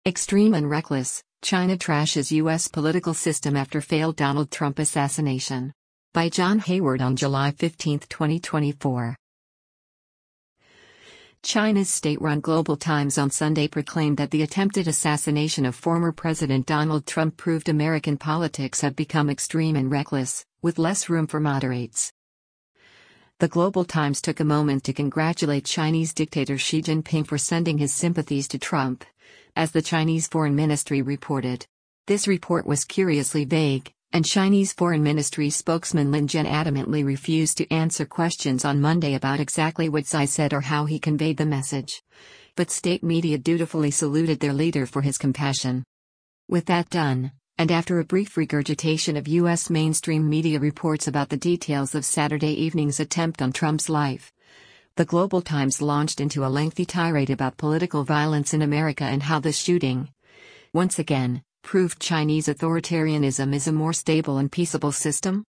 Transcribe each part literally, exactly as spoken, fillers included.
Extreme and reckless, China trashes U S political system after failed Donald Trump assassination. By John Hayward on July fifteenth, twenty twenty-four. China's state-run Global Times on Sunday proclaimed that the attempted assassination of former President Donald Trump proved American politics have become extreme and reckless, with less room for moderates. The Global Times took a moment to congratulate Chinese dictator Xi Jinping for sending his sympathies to Trump, as the Chinese Foreign Ministry reported. This report was curiously vague, and Chinese Foreign Ministry spokesman Lin Jian adamantly refused to answer questions on Monday about exactly what Xi said or how he conveyed the message. But state media dutifully saluted their leader for his compassion. With that done, and after a brief regurgitation of U S mainstream media reports about the details of Saturday evening's attempt on Trump's life, the Global Times launched into a lengthy tirade about political violence in America and how the shooting, once again, proved Chinese authoritarianism is a more stable and peaceable system.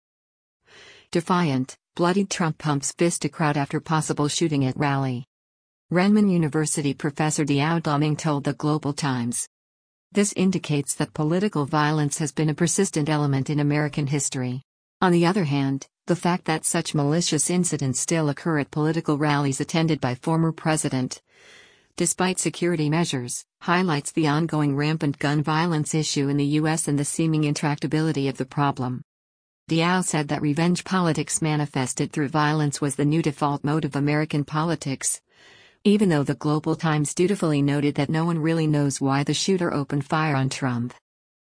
Defiant, bloodied Trump pumps fist to crowd after possible shooting at rally. Renmin University professor Diao Daming told the Global Times. This indicates that political violence has been a persistent element in American history. On the other hand, the fact that such malicious incidents still occur at political rallies attended by former president, despite security measures, highlights the ongoing rampant gun violence issue in the U S and the seeming intractability of the problem. Diao said that revenge politics manifested through violence was the new default mode of American politics, even though the Global Times dutifully noted that no one really knows why the shooter opened fire on Trump.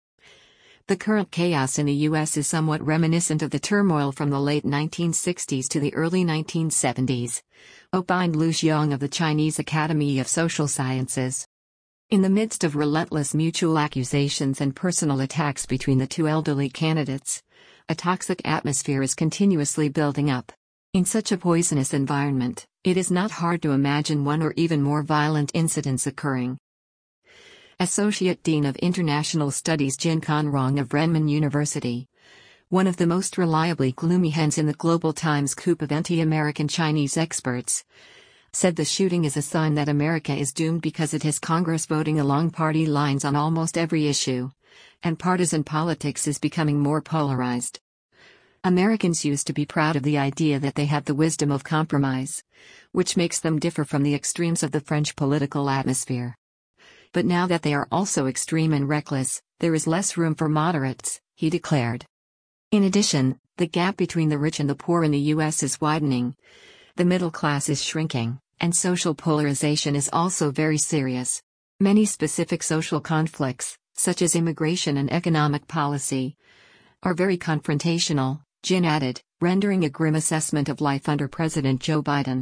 The current chaos in the U S is somewhat reminiscent of the turmoil from the late nineteen sixties to the early nineteen seventies, opined Lu Xiong of the Chinese Academy of Social Sciences. In the midst of relentless mutual accusations and personal attacks between the two elderly candidates, a toxic atmosphere is continuously building up. In such a poisonous environment, it is not hard to imagine one or even more violent incidents occurring. Associate Dean of International Studies Jin Conrong of Renmin University, one of the most reliably gloomy hands in the Global Times coop of anti-American Chinese experts, said the shooting is a sign that America is doomed because it has Congress voting along party lines on almost every issue, and partisan politics is becoming more polarized. Americans used to be proud of the idea that they have the wisdom of compromise, which makes them differ from the extremes of the French political atmosphere. But now that they are also extreme and reckless, there is less room for moderates, he declared. In addition, the gap between the rich and the poor in the U S is widening, the middle class is shrinking, and social polarization is also very serious. Many specific social conflicts, such as immigration and economic policy, are very confrontational, Jin added, rendering a grim assessment of life under President Joe Biden.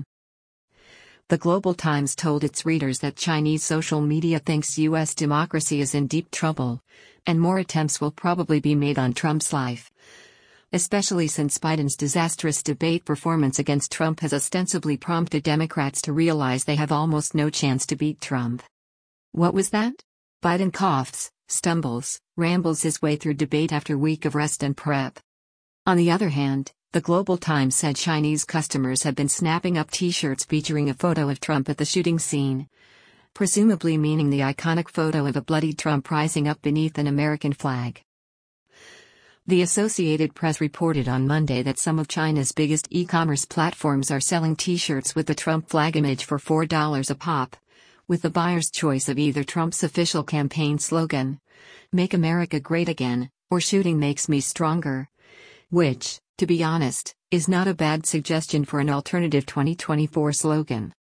The Global Times told its readers that Chinese social media thinks U S democracy is in deep trouble, and more attempts will probably be made on Trump's life, especially since Biden's disastrous debate performance against Trump has ostensibly prompted Democrats to realize they have almost no chance to beat Trump. What was that? Biden coughs, stumbles, rambles his way through debate after week of rest and prep. On the other hand, the Global Times said Chinese customers have been snapping up T-shirts featuring a photo of Trump at the shooting scene, presumably meaning the iconic photo of a bloodied Trump rising up beneath an American flag. The Associated Press reported on Monday that some of China's biggest e-commerce platforms are selling T-shirts with the Trump flag image for four dollars a pop, with the buyer's choice of either Trump's official campaign slogan, "Make America Great Again," or "Shooting Makes Me Stronger," which, to be honest, is not a bad suggestion for an alternative twenty twenty-four slogan.